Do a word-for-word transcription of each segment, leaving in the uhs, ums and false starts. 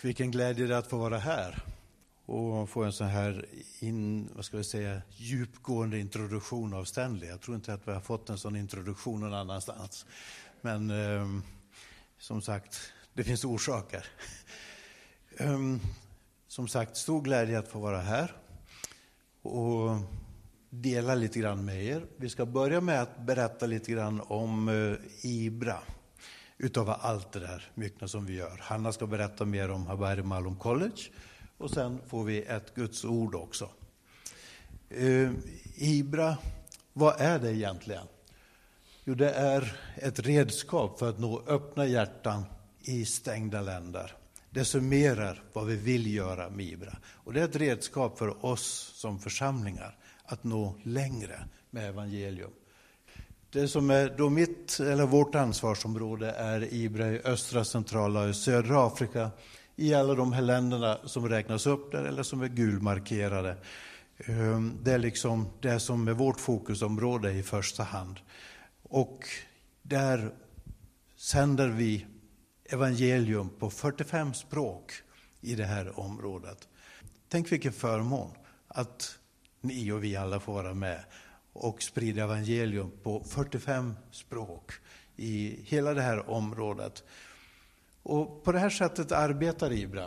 Och vilken glädje det är att få vara här och få en sån här in, vad ska vi säga, djupgående introduktion av Stanley. Jag tror inte att vi har fått en sån introduktion någon annanstans. Men eh, som sagt, det finns orsaker. um, som sagt, stor glädje att få vara här och dela lite grann med er. Vi ska börja med att berätta lite grann om eh, Ibra. Utav allt det där mycket som vi gör. Hanna ska berätta mer om Habari Malum College. Och sen får vi ett Guds ord också. Uh, Ibra, vad är det egentligen? Jo, det är ett redskap för att nå öppna hjärtan i stängda länder. Det summerar vad vi vill göra med Ibra. Och det är ett redskap för oss som församlingar att nå längre med evangelium. Det som är då mitt eller vårt ansvarsområde är Ibra i östra, centrala och södra Afrika. I alla de här länderna som räknas upp där eller som är gulmarkerade. Det är liksom det som är vårt fokusområde i första hand. Och där sänder vi evangelium på fyrtiofem språk i det här området. Tänk vilken förmån att ni och vi alla får vara med och sprida evangelium på fyrtiofem språk i hela det här området. Och på det här sättet arbetar Ibra.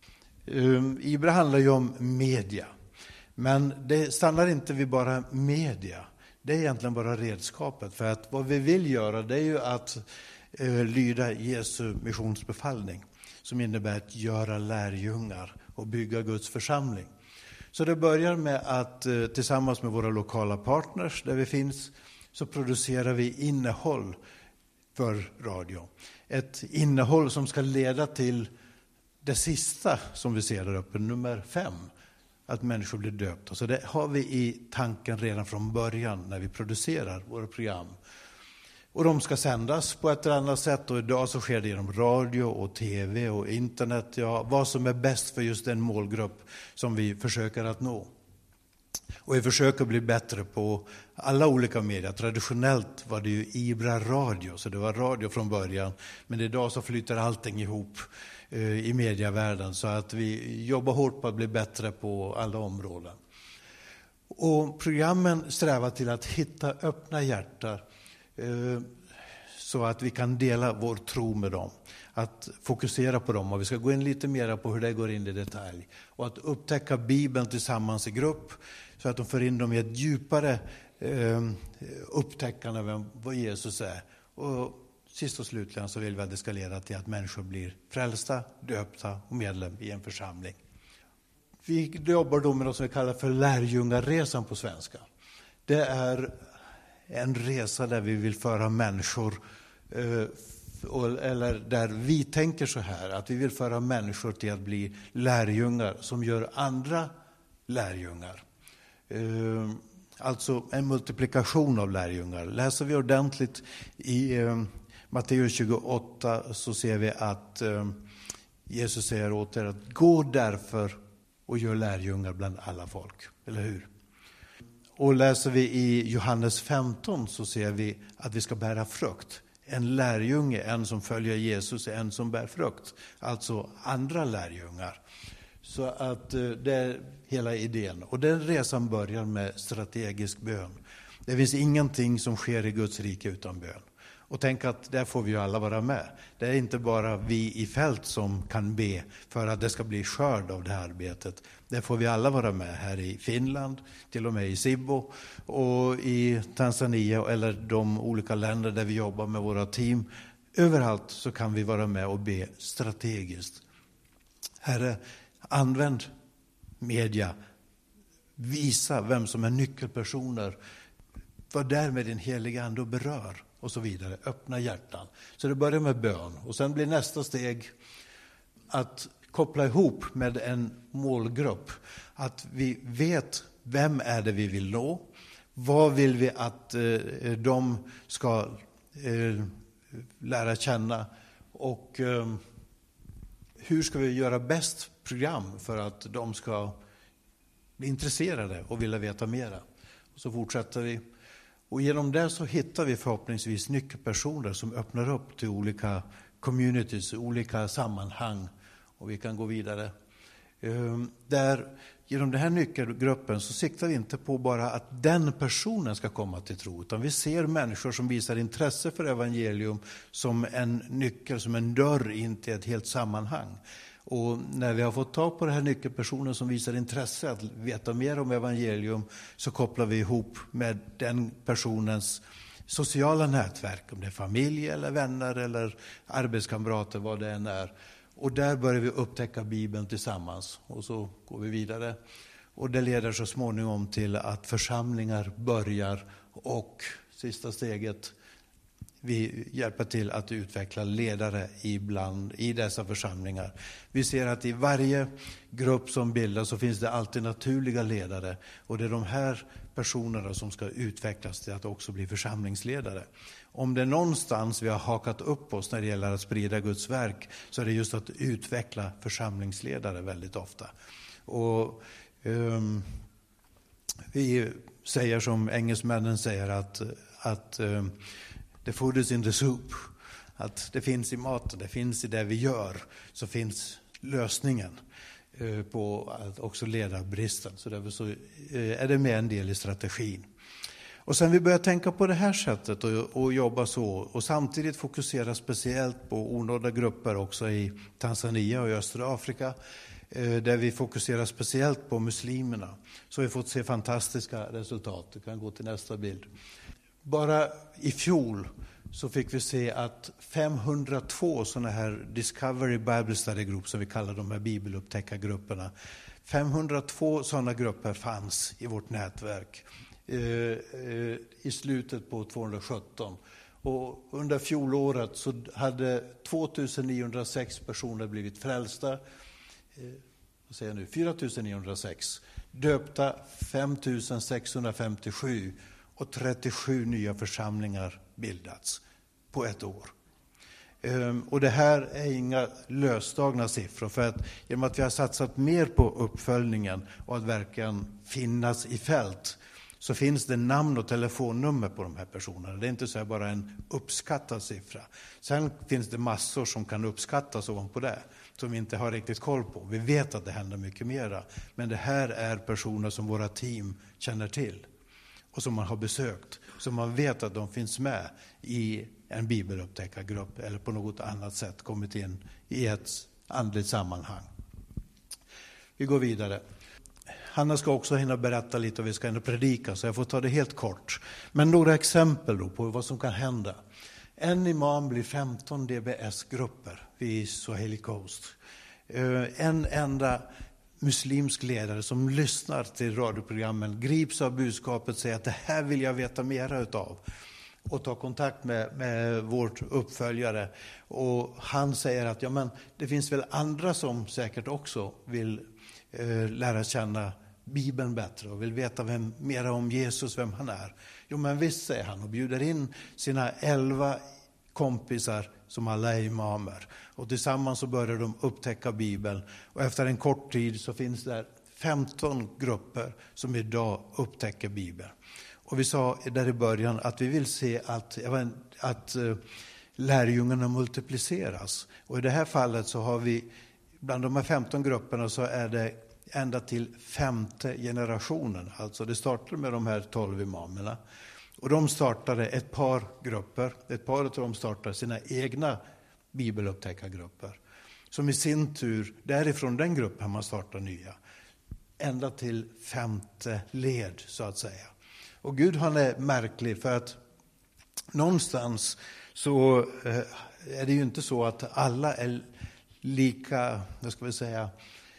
Um, Ibra handlar ju om media. Men det stannar inte vid bara media. Det är egentligen bara redskapet. För att vad vi vill göra, det är ju att uh, lyda Jesu missionsbefallning. Som innebär att göra lärjungar och bygga Guds församling. Så det börjar med att uh, tillsammans med våra lokala partners där vi finns, så producerar vi innehåll för radio. Ett innehåll som ska leda till det sista som vi ser där uppe, nummer fem. Att människor blir döpta. Så det har vi i tanken redan från början när vi producerar våra program. Och de ska sändas på ett eller annat sätt. Och idag så sker det genom radio och tv och internet. Ja, vad som är bäst för just den målgrupp som vi försöker att nå. Och vi försöker bli bättre på alla olika medier. Traditionellt var det ju Ibra radio, så det var radio från början. Men idag så flyter allting ihop eh, i medievärlden. Så att vi jobbar hårt på att bli bättre på alla områden. Och programmen strävar till att hitta öppna hjärtan. Eh, så att vi kan dela vår tro med dem. Att fokusera på dem. Och vi ska gå in lite mer på hur det går in i detalj. Och att upptäcka Bibeln tillsammans i grupp. Så att de får in dem i ett djupare eh, upptäckande av vad Jesus är. Och sist och slutligen så vill vi att det ska leda till att människor blir frälsta, döpta och medlem i en församling. Vi jobbar då med något som vi kallar för lärjungarresan på svenska. Det är en resa där vi vill föra människor, eh, eller där vi tänker så här, att vi vill föra människor till att bli lärjungar som gör andra lärjungar. Uh, alltså en multiplikation av lärjungar. Läser vi ordentligt i uh, Matteus tjugoåtta så ser vi att uh, Jesus säger åt er att gå därför och gör lärjungar bland alla folk. Eller hur? Och läser vi i Johannes femton så ser vi att vi ska bära frukt. En lärjunge, en som följer Jesus, är en som bär frukt. Alltså andra lärjungar. Så att det är hela idén. Och den resan börjar med strategisk bön. Det finns ingenting som sker i Guds rike utan bön. Och tänk att där får vi ju alla vara med. Det är inte bara vi i fält som kan be för att det ska bli skörd av det här arbetet. Där får vi alla vara med här i Finland, till och med i Sibbo och i Tanzania eller de olika länder där vi jobbar med våra team. Överallt så kan vi vara med och be strategiskt. Herre, använd media. Visa vem som är nyckelpersoner. Var där med din heliga ande och berör. Och så vidare. Öppna hjärtan. Så det börjar med bön. Och sen blir nästa steg att koppla ihop med en målgrupp. Att vi vet vem är det vi vill nå. Vad vill vi att eh, de ska eh, lära känna. Och eh, hur ska vi göra bäst program för att de ska bli intresserade och vilja veta mera. Och så fortsätter vi. Och genom det så hittar vi förhoppningsvis nyckelpersoner som öppnar upp till olika communities, olika sammanhang Och vi kan gå vidare. Där, genom den här nyckelgruppen så siktar vi inte på bara att den personen ska komma till tro, utan vi ser människor som visar intresse för evangelium som en nyckel, som en dörr in till ett helt sammanhang. Och när vi har fått tag på den här nyckelpersonen som visar intresse att veta mer om evangelium, så kopplar vi ihop med den personens sociala nätverk, om det är familj eller vänner eller arbetskamrater, vad det än är. Och där börjar vi upptäcka Bibeln tillsammans, och så går vi vidare. Och det leder så småningom till att församlingar börjar, och sista steget, vi hjälper till att utveckla ledare ibland i dessa församlingar. Vi ser att i varje grupp som bildas så finns det alltid naturliga ledare, och det är de här personerna som ska utvecklas till att också bli församlingsledare. Om det är någonstans vi har hakat upp oss när det gäller att sprida Guds verk, så är det just att utveckla församlingsledare väldigt ofta. Och um, vi säger som engelsmännen säger att, att um, the food is in the soup. Att det finns i maten, det finns i det vi gör, så finns lösningen uh, på att också leda bristen. Så därför så uh, är det med en del i strategin. Och sen vi börjar tänka på det här sättet och, och jobba så, och samtidigt fokusera speciellt på onådda grupper också i Tanzania och i östra Afrika, eh, där vi fokuserar speciellt på muslimerna. Så vi har fått se fantastiska resultat. Du kan gå till nästa bild. Bara i fjol så fick vi se att femhundratvå sådana här Discovery Bible Study Group, som vi kallar de här bibelupptäckargrupperna, femhundratvå sådana grupper fanns i vårt nätverk i slutet på tvåhundrasjutton. Och under fjolåret så hade tvåtusen-niohundrasex personer blivit frälsta, eh, vad säger jag nu, fyra-tusen-niohundrasex, döpta fem-tusen-sexhundrafemtiosju, och trettiosju nya församlingar bildats på ett år. Um, och det här är inga löstagna siffror, för att genom att vi har satsat mer på uppföljningen och att verkligen finnas i fält, så finns det namn och telefonnummer på de här personerna. Det är inte så här bara en uppskattad siffra. Sen finns det massor som kan uppskattas ovanpå det, som vi inte har riktigt koll på. Vi vet att det händer mycket mera, men det här är personer som våra team känner till och som man har besökt, som man vet att de finns med i en bibelupptäckargrupp eller på något annat sätt kommit in i ett andligt sammanhang. Vi går vidare. Hanna ska också hinna berätta lite och vi ska hinna predika, så jag får ta det helt kort. Men några exempel då på vad som kan hända. En imam blir femton D B S-grupper vid Swahili Coast. En enda muslimsk ledare som lyssnar till radioprogrammen grips av budskapet, säger att det här vill jag veta mera utav, och tar kontakt med, med vårt uppföljare. Och han säger att ja, men det finns väl andra som säkert också vill eh, lära känna Bibeln bättre och vill veta vem, mera om Jesus, vem han är. Jo men visst, säger han, och bjuder in sina elva kompisar som alla är imamer. Och tillsammans så börjar de upptäcka Bibeln. Och efter en kort tid så finns det femton grupper som idag upptäcker Bibeln. Och vi sa där i början att vi vill se att, att lärjungarna multipliceras. Och i det här fallet så har vi, bland de här femton grupperna så är det ända till femte generationen. Alltså det startade med de här tolv imamerna. Och de startade ett par grupper. Ett par av dem startade sina egna bibelupptäckargrupper. Som i sin tur, därifrån den gruppen man startar nya. Ända till femte led så att säga. Och Gud, han är märklig, för att någonstans så är det ju inte så att alla är lika, vad ska vi säga,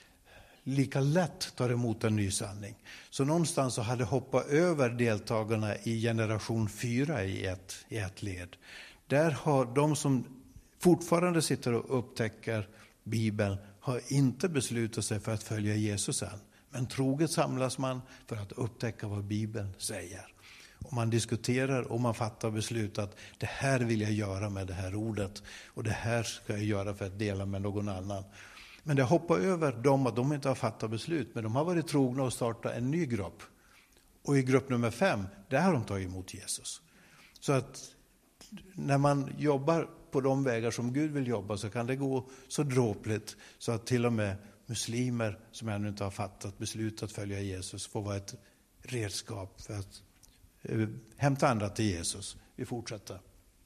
lika lätt tar emot en ny sanning. Så någonstans så hade hoppat över deltagarna i generation fyra i ett, i ett led. Där har de som fortfarande sitter och upptäcker Bibeln har inte beslutat sig för att följa Jesus än. Men troget samlas man för att upptäcka vad Bibeln säger. Och man diskuterar och man fattar beslut att det här vill jag göra med det här ordet. Och det här ska jag göra för att dela med någon annan. Men det hoppar över dem att de inte har fattat beslut. Men de har varit trogna och startat en ny grupp. Och i grupp nummer fem, där har de tagit emot Jesus. Så att när man jobbar på de vägar som Gud vill jobba så kan det gå så dråpligt så att till och med muslimer som ännu inte har fattat beslut att följa Jesus får vara ett redskap för att eh, hämta andra till Jesus. Vi fortsätter.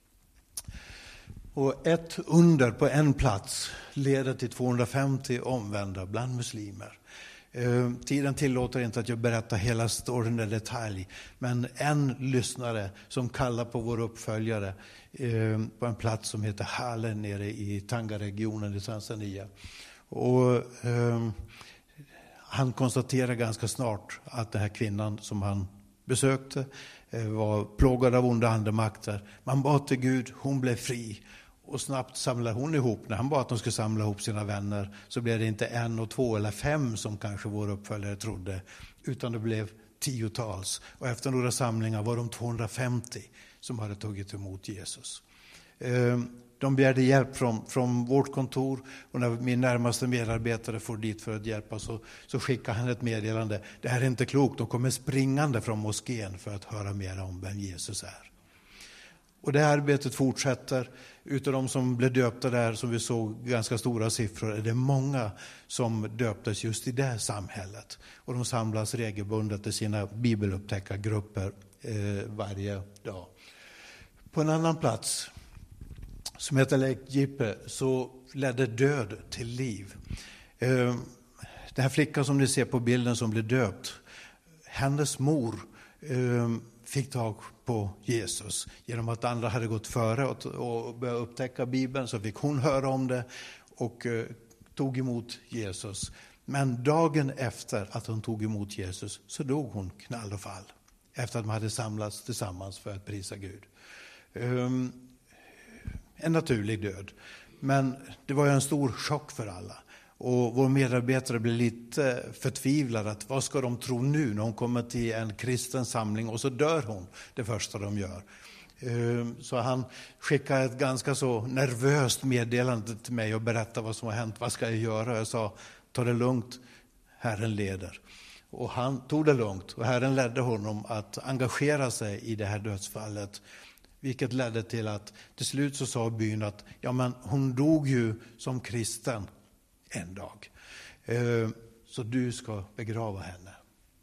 Och ett under på en plats leder till tvåhundrafemtio omvända bland muslimer. Eh, tiden tillåter inte att jag berättar hela storyn i detalj. Men en lyssnare som kallar på vår uppföljare eh, på en plats som heter Hale nere i Tanga-regionen i Tanzania. Och eh, han konstaterar ganska snart att den här kvinnan som han besökte eh, var plågad av onda andemakter. Man bad till Gud, hon blev fri. Och snabbt samlade hon ihop, när han bad att de skulle samla ihop sina vänner, så blev det inte en och två eller fem som kanske vår uppföljare trodde, utan det blev tiotals. Och efter några samlingar var de tvåhundrafemtio som hade tagit emot Jesus. De begärde hjälp från, från vårt kontor, och när min närmaste medarbetare får dit för att hjälpa så, så skickar han ett meddelande. Det här är inte klokt, de kommer springande från moskén för att höra mer om vem Jesus är. Och det här arbetet fortsätter. Utav de som blev döpta där, som vi såg ganska stora siffror, är det många som döptes just i det samhället. Och de samlas regelbundet i sina bibelupptäckargrupper eh, varje dag. På en annan plats som heter Lake Jippe så ledde död till liv. Eh, den här flickan som ni ser på bilden som blev döpt, hennes mor eh, fick tag på Jesus. Genom att andra hade gått före och, och började upptäcka Bibeln så fick hon höra om det och eh, tog emot Jesus. Men dagen efter att hon tog emot Jesus så dog hon knall och fall. Efter att man hade samlats tillsammans för att prisa Gud. Um, en naturlig död. Men det var ju en stor chock för alla. Och vår medarbetare blev lite förtvivlad att vad ska de tro nu när hon kommer till en kristen samling och så dör hon det första de gör. Så han skickade ett ganska så nervöst meddelande till mig och berättade vad som har hänt. Vad ska jag göra? Jag sa, ta det lugnt, Herren leder. Och han tog det lugnt och Herren ledde honom att engagera sig i det här dödsfallet. Vilket ledde till att till slut så sa byn att ja, men hon dog ju som kristen en dag. Så du ska begrava henne.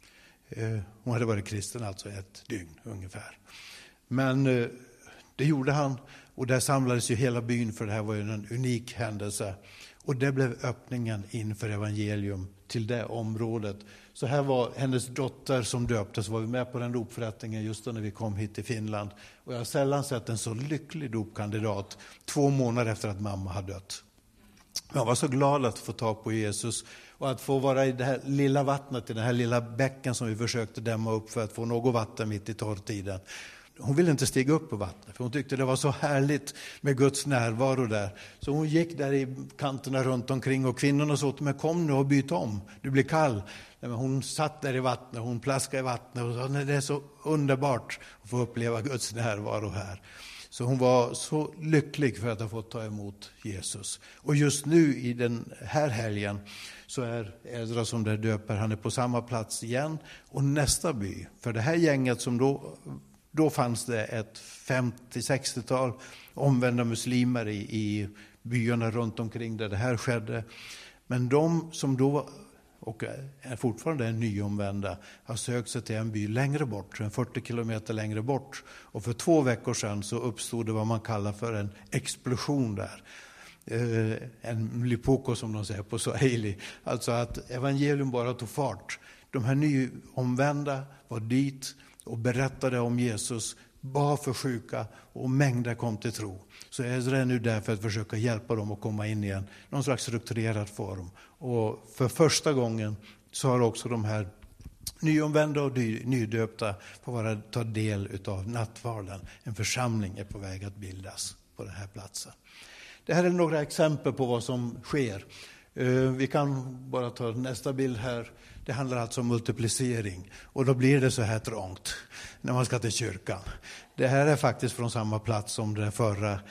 Hon hade varit kristen alltså ett dygn ungefär. Men det gjorde han och där samlades ju hela byn, för det här var ju en unik händelse. Och det blev öppningen inför evangelium till det området. Så här var hennes dotter som döptes, var vi med på den dopförrättningen just när vi kom hit till Finland. Och jag har sällan sett en så lycklig dopkandidat två månader efter att mamma hade dött. Jag var så glad att få tag på Jesus och att få vara i det här lilla vattnet, i den här lilla bäcken som vi försökte dämma upp för att få något vatten mitt i torrtiden. Hon ville inte stiga upp på vattnet för hon tyckte det var så härligt med Guds närvaro där. Så hon gick där i kanterna runt omkring och kvinnorna sa till mig, kom nu och byt om, du blir kall. Men hon satt där i vattnet, hon plaskade i vattnet och sa, nej, det är så underbart att få uppleva Guds närvaro här. Så hon var så lycklig för att ha fått ta emot Jesus. Och just nu i den här helgen så är Ezra som där döper, han är på samma plats igen. Och nästa by, för det här gänget som då, då fanns det ett femtio-sextiotal omvända muslimer i, i byarna runt omkring där det här skedde. Men de som då och är fortfarande en nyomvända har sökt sig till en by längre bort, en fyrtio kilometer längre bort. Och för två veckor sedan så uppstod det vad man kallar för en explosion där. Eh, en mlipoko som de säger på Swahili. Alltså att evangelium bara tog fart. De här nyomvända var dit och berättade om Jesus, bad för sjuka och mängder kom till tro. Så Ezra är nu där för att försöka hjälpa dem att komma in i en någon slags strukturerad form. Och för första gången så har också de här nyomvända och nydöpta får vara, ta del av nattvarden. En församling är på väg att bildas på den här platsen. Det här är några exempel på vad som sker. Vi kan bara ta nästa bild här. Det handlar alltså om multiplicering. Och då blir det så här trångt när man ska till kyrkan. Det här är faktiskt från samma plats som den förra.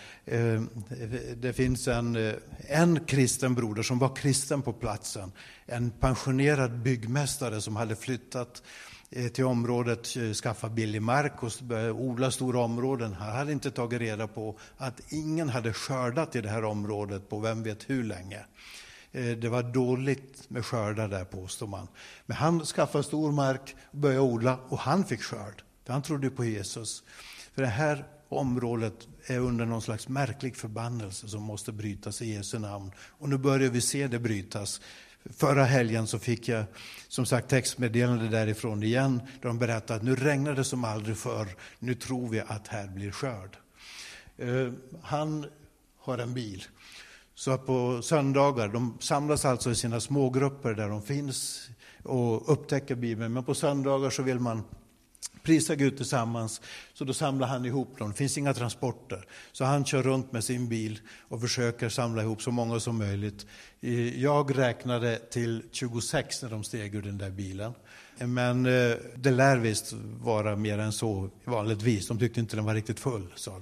Det finns en, en kristen broder som var kristen på platsen. En pensionerad byggmästare som hade flyttat till området, skaffa billig mark och börja odla stora områden. Han hade inte tagit reda på att ingen hade skördat i det här området på vem vet hur länge. Det var dåligt med skördar där, påstår man. Men han skaffade stor mark och började odla och han fick skörd. För han trodde på Jesus. För det här området är under någon slags märklig förbannelse som måste brytas i Jesu namn. Och nu börjar vi se det brytas. Förra helgen så fick jag som sagt textmeddelande därifrån igen. Där de berättade att nu regnar det som aldrig förr. Nu tror vi att här blir skörd. Uh, han har en bil. Så på söndagar, de samlas alltså i sina smågrupper där de finns och upptäcker Bibeln. Men på söndagar så vill man prisa Gud tillsammans. Så då samlar han ihop dem. Det finns inga transporter. Så han kör runt med sin bil och försöker samla ihop så många som möjligt. Jag räknade till tjugosex när de steg ur den där bilen. Men det lär visst vara mer än så vanligtvis. De tyckte inte den var riktigt full, sa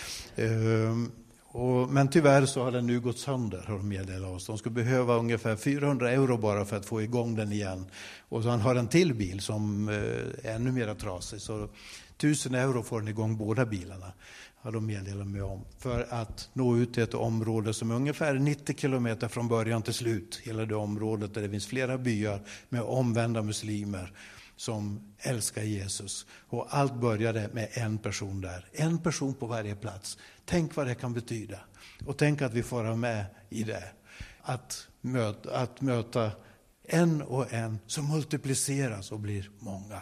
de. Och, men tyvärr så har den nu gått sönder, har de meddelat oss. De skulle behöva ungefär fyrahundra euro bara för att få igång den igen. Och så han har en till bil som eh, är ännu mer trasig. Så tusen euro får den igång båda bilarna, har de meddelat mig om. För att nå ut till ett område som är ungefär nittio kilometer från början till slut. Hela det området där det finns flera byar med omvända muslimer som älskar Jesus. Och allt började med en person där. En person på varje plats. Tänk vad det kan betyda. Och tänk att vi får vara med i det. Att möta, att möta en och en som multipliceras och blir många.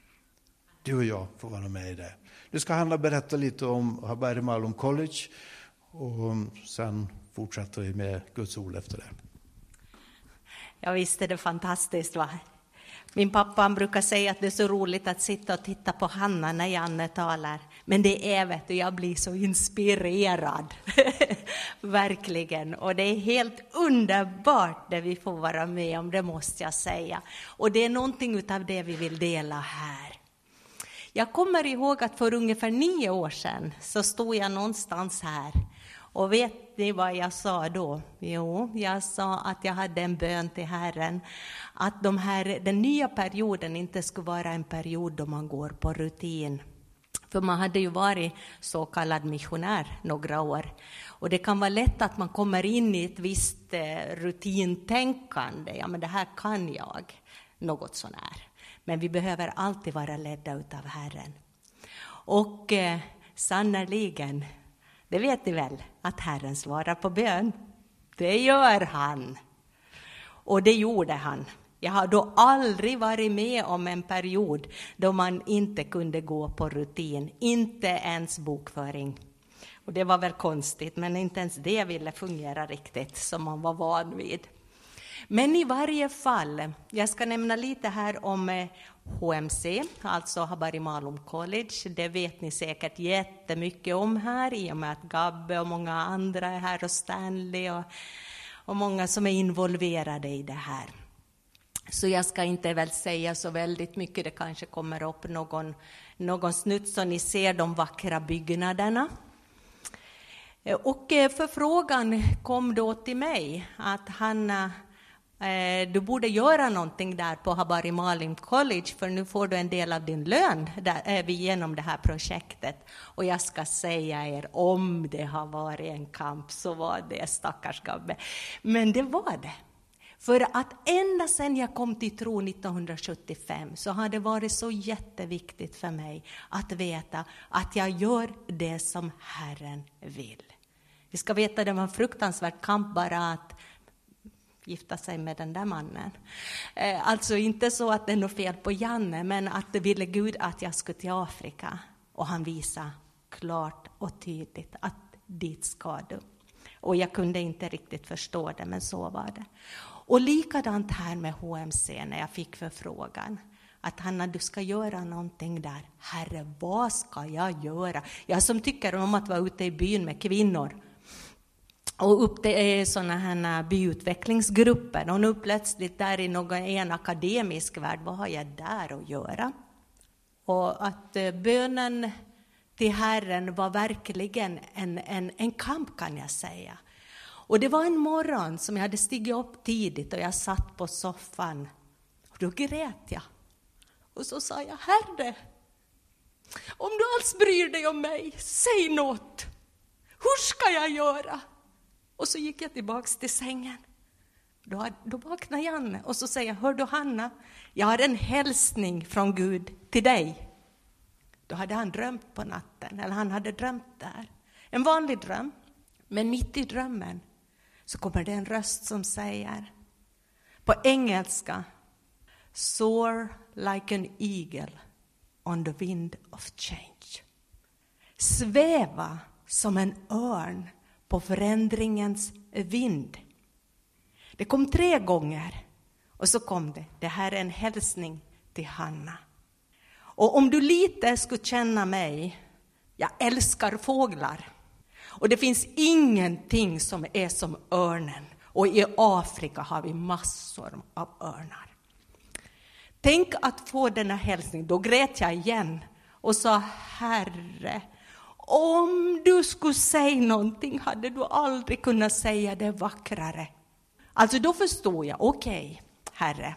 Du och jag får vara med i det. Du ska handla berätta lite om Habari Malum College. Och sen fortsätter vi med Guds ord efter det. Ja, visst är det fantastiskt, va? Min pappa han brukar säga att det är så roligt att sitta och titta på Hanna när Janne talar. Men det är, vet du, jag blir så inspirerad. Verkligen. Och det är helt underbart det vi får vara med om, det måste jag säga. Och det är någonting av det vi vill dela här. Jag kommer ihåg att för ungefär nio år sedan så stod jag någonstans här. Och vet ni vad jag sa då? Jo, jag sa att jag hade en bön till Herren. Att de här, den nya perioden inte skulle vara en period då man går på rutin. För man hade ju varit så kallad missionär några år. Och det kan vara lätt att man kommer in i ett visst rutintänkande. Ja, men det här kan jag. Något sån här. Men vi behöver alltid vara ledda utav Herren. Och eh, sannoliken, det vet ni väl, att Herren svarar på bön. Det gör han. Och det gjorde han. Jag har då aldrig varit med om en period då man inte kunde gå på rutin. Inte ens bokföring. Och det var väl konstigt, men inte ens det ville fungera riktigt som man var van vid. Men i varje fall, jag ska nämna lite här om H M C, alltså Habari Malum College. Det vet ni säkert jättemycket om här, i och med att Gabbe och många andra är här och Stanley och, och många som är involverade i det här. Så jag ska inte väl säga så väldigt mycket, det kanske kommer upp någon, någon snutt så ni ser de vackra byggnaderna. Och förfrågan kom då till mig att Hanna, du borde göra någonting där på Habari Malum College, för nu får du en del av din lön där, genom det här projektet. Och jag ska säga er, om det har varit en kamp så var det, stackars Gabbe. Men det var det. För att ända sedan jag kom till tro nittonhundrasjuttiofem så har det varit så jätteviktigt för mig att veta att jag gör det som Herren vill. Vi ska veta att det var en fruktansvärd kamp bara att gifta sig med den där mannen. Alltså inte så att det är något fel på Janne, men att det ville Gud att jag skulle till Afrika. Och han visade klart och tydligt att dit ska du. Och jag kunde inte riktigt förstå det, men så var det. Och likadant här med H M C när jag fick förfrågan. Att Hanna, du ska göra någonting där. Herre, vad ska jag göra? Jag som tycker om att vara ute i byn med kvinnor. Och upp det är såna här byutvecklingsgrupper. Och nu plötsligt där i någon en akademisk värld, vad har jag där att göra? Och att bönen till Herren var verkligen en, en, en kamp, kan jag säga. Och det var en morgon som jag hade stigit upp tidigt och jag satt på soffan. Och då grät jag. Och så sa jag, Herre, om du alls bryr dig om mig, säg något. Hur ska jag göra? Och så gick jag tillbaka till sängen. Då, då vaknade Janne och så säger jag, hör du Hanna, jag har en hälsning från Gud till dig. Då hade han drömt på natten, eller han hade drömt där. En vanlig dröm, men mitt i drömmen så kommer det en röst som säger, på engelska, soar like an eagle on the wind of change. Sväva som en örn på förändringens vind. Det kom tre gånger och så kom det. Det här är en hälsning till Hanna. Och om du lite skulle känna mig, jag älskar fåglar. Och det finns ingenting som är som örnen. Och i Afrika har vi massor av örnar. Tänk att få denna hälsning. Då grät jag igen och sa, Herre, om du skulle säga någonting hade du aldrig kunnat säga det vackrare. Alltså då förstod jag, okej, okay, Herre,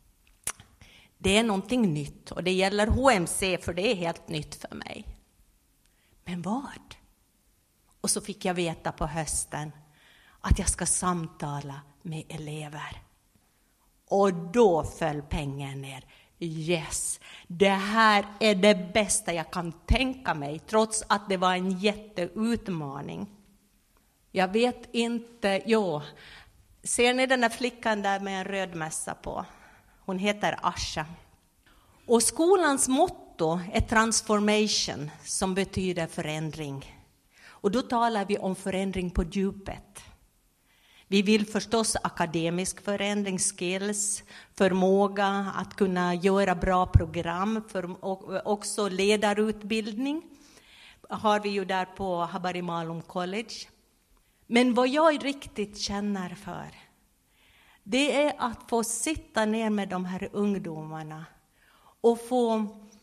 det är någonting nytt och det gäller H M C för det är helt nytt för mig. Men vad? Och så fick jag veta på hösten att jag ska samtala med elever. Och då föll pengen ner. Yes, det här är det bästa jag kan tänka mig, trots att det var en jätteutmaning. Jag vet inte, jo, ser ni den där flickan där med en röd mössa på? Hon heter Asha. Och skolans motto är transformation, som betyder förändring. Och då talar vi om förändring på djupet. Vi vill förstås akademisk förändring, skills, förmåga att kunna göra bra program, för, och också ledarutbildning har vi ju där på Habari Malum College. Men vad jag riktigt känner för, det är att få sitta ner med de här ungdomarna och få...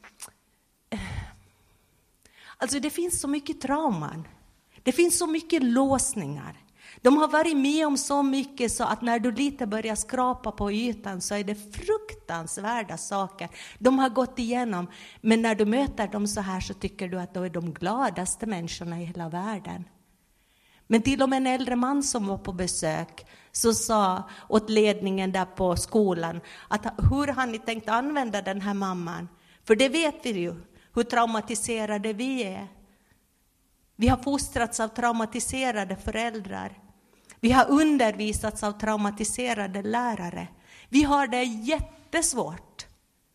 Alltså det finns så mycket trauman, det finns så mycket låsningar. De har varit med om så mycket så att när du lite börjar skrapa på ytan så är det fruktansvärda saker de har gått igenom. Men när du möter dem så här så tycker du att de är de gladaste människorna i hela världen. Men till och med en äldre man som var på besök så sa åt ledningen där på skolan att hur har ni tänkt använda den här mamman? För det vet vi ju, hur traumatiserade vi är. Vi har fostrats av traumatiserade föräldrar. Vi har undervisats av traumatiserade lärare. Vi har det jättesvårt.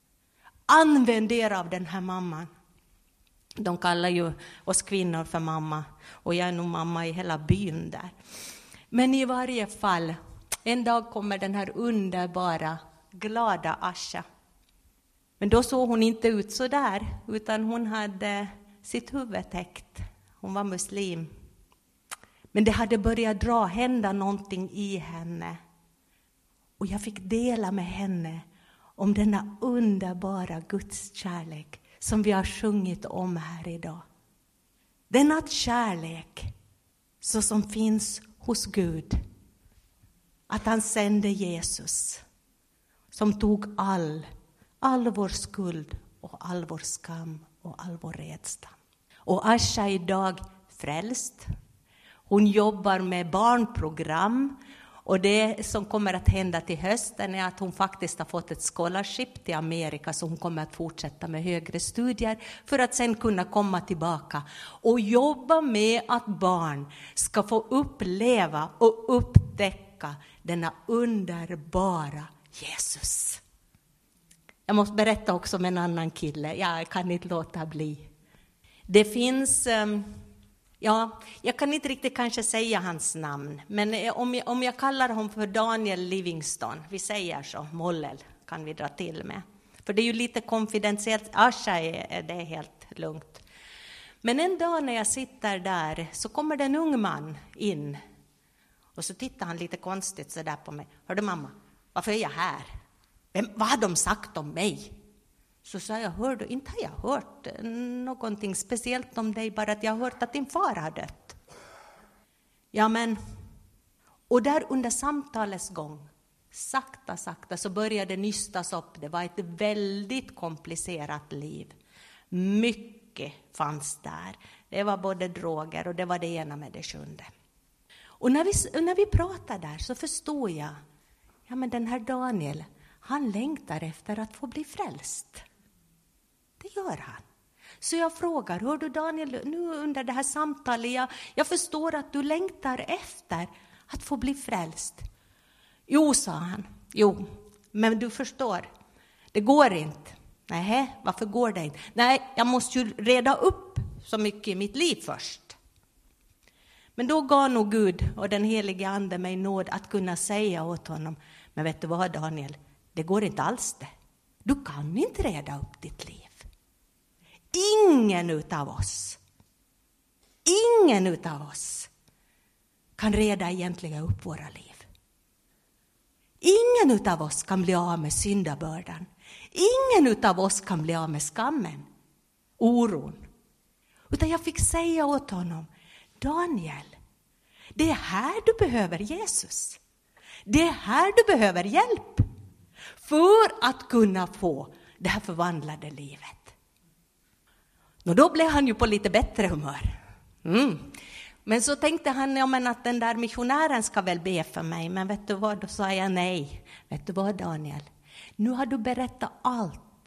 Använd er av den här mamman. De kallar ju oss kvinnor för mamma. Och jag är nog mamma i hela byn där. Men i varje fall, en dag kommer den här underbara, glada Asha. Men då såg hon inte ut så där, utan hon hade sitt huvud täckt. Hon var muslim. Men det hade börjat dra, hända någonting i henne. Och jag fick dela med henne om denna underbara Guds kärlek som vi har sjungit om här idag. Denna kärlek så som finns hos Gud. Att han sände Jesus som tog all, all vår skuld och all vår skam och all vår rädsla. Och Asha är idag frälst. Hon jobbar med barnprogram. Och det som kommer att hända till hösten är att hon faktiskt har fått ett scholarship till Amerika. Så hon kommer att fortsätta med högre studier. För att sen kunna komma tillbaka. Och jobba med att barn ska få uppleva och upptäcka denna underbara Jesus. Jag måste berätta också om en annan kille. Jag kan inte låta bli. Det finns, ja, jag kan inte riktigt kanske säga hans namn, men om jag, om jag kallar honom för Daniel Livingston, vi säger så, Mollel kan vi dra till med. För det är ju lite konfidentiellt, Asha är, är det helt lugnt. Men en dag när jag sitter där så kommer det en ung man in Och så tittade han lite konstigt så där på mig. Hörde mamma, varför är jag här? Vem, vad har de sagt om mig? Så sa jag, hörde, inte har jag hört någonting speciellt om dig, bara att jag har hört att din far har dött. Ja men, och där under samtalets gång, sakta, sakta så började det nystas upp. Det var ett väldigt komplicerat liv. Mycket fanns där. Det var både droger och det var det ena med det sjunde. Och när vi, när vi pratade där så förstod jag, ja men den här Daniel, han längtar efter att få bli frälst. Det gör han. Så jag frågar, hör du Daniel, nu under det här samtalet, jag, jag förstår att du längtar efter att få bli frälst. Jo, sa han. Jo, men du förstår, det går inte. Nej, varför går det inte? Nej, jag måste ju reda upp så mycket i mitt liv först. Men då gav nog Gud och den helige ande mig nåd att kunna säga åt honom, men vet du vad Daniel, det går inte alls det. Du kan inte reda upp ditt liv. Ingen utav oss, ingen utav oss kan reda egentligen upp våra liv. Ingen utav oss kan bli av med syndabördan. Ingen utav oss kan bli av med skammen, oron. Utan jag fick säga åt honom, Daniel, det är här du behöver Jesus. Det är här du behöver hjälp för att kunna få det här förvandlade livet. Och då blev han ju på lite bättre humör. Mm. Men så tänkte han, ja, men att den där missionären ska väl be för mig. Men vet du vad, då sa jag nej. Vet du vad Daniel, nu har du berättat allt.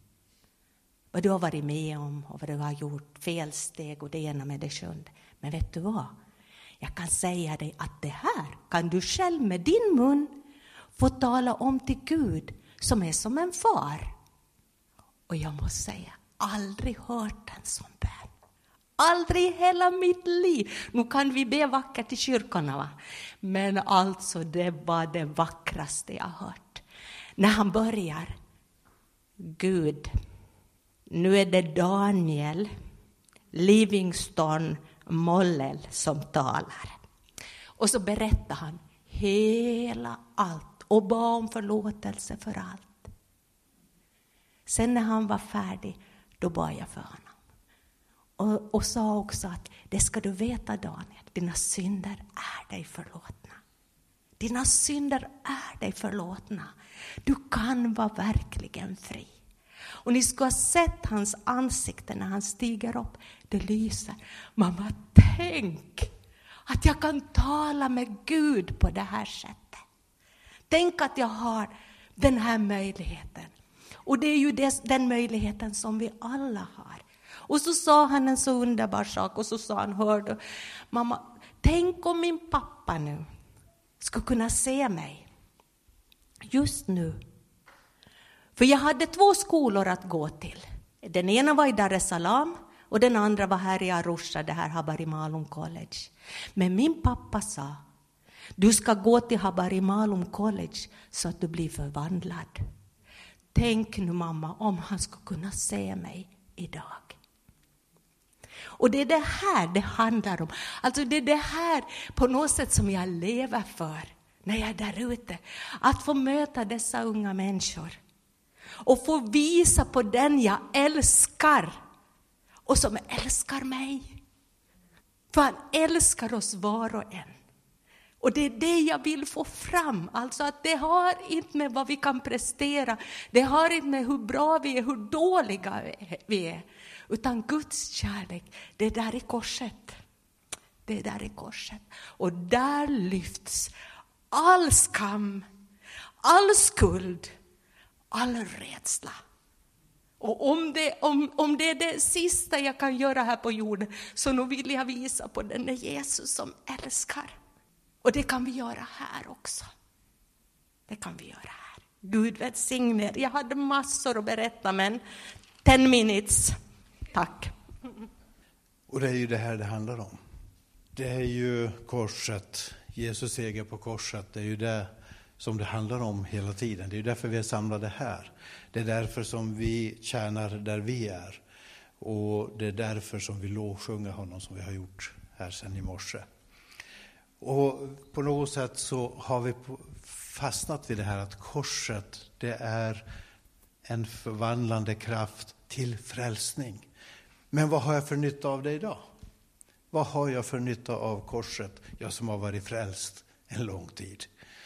Vad du har varit med om och vad du har gjort, felsteg och det ena med det sjunde. Men vet du vad, jag kan säga dig att det här kan du själv med din mun få tala om till Gud som är som en far. Och jag måste säga, aldrig hört en sån bön. Aldrig i hela mitt liv. Nu kan vi be vackert i kyrkorna, va? Men alltså det var det vackraste jag har hört. När han börjar, Gud, nu är det Daniel Livingston Mollel som talar. Och så berättar han hela allt och bad om förlåtelse för allt. Sen när han var färdig, då bad jag för honom. Och, och sa också att det ska du veta Daniel, dina synder är dig förlåtna. Dina synder är dig förlåtna. Du kan vara verkligen fri. Och ni ska ha sett hans ansikte när han stiger upp. Det lyser. Mamma, tänk att jag kan tala med Gud på det här sättet. Tänk att jag har den här möjligheten. Och det är ju det, den möjligheten som vi alla har. Och så sa han en så underbar sak. Och så sa han, hör du, mamma, tänk om min pappa nu ska kunna se mig just nu. För jag hade två skolor att gå till. Den ena var i Dar es Salaam och den andra var här i Arusha, det här Habari Malum College. Men min pappa sa, du ska gå till Habari Malum College så att du blir förvandlad. Tänk nu mamma om han ska kunna se mig idag. Och det är det här det handlar om. Alltså det är det här på något sätt som jag lever för när jag är där ute. Att få möta dessa unga människor. Och få visa på den jag älskar. Och som älskar mig. För han älskar oss var och en. Och det är det jag vill få fram. Alltså att det har inte med vad vi kan prestera. Det har inte med hur bra vi är, hur dåliga vi är. Utan Guds kärlek, det är där i korset. Det är där i korset. Och där lyfts all skam, all skuld, all rädsla. Och om det, om, om det är det sista jag kan göra här på jorden, så nu vill jag visa på den Jesus som älskar. Och det kan vi göra här också. Det kan vi göra här. Gud välsigne. Jag hade massor att berätta, men ten minutes. Tack. Och det är ju det här det handlar om. Det är ju korset, Jesus seger på korset. Det är ju det som det handlar om hela tiden. Det är ju därför vi är samlade här. Det är därför som vi tjänar där vi är. Och det är därför som vi lovsjunger honom som vi har gjort här sedan i morse. Och på något sätt så har vi fastnat vid det här att korset, det är en förvandlande kraft till frälsning. Men vad har jag för nytta av det idag? Vad har jag för nytta av korset? Jag som har varit frälst en lång tid.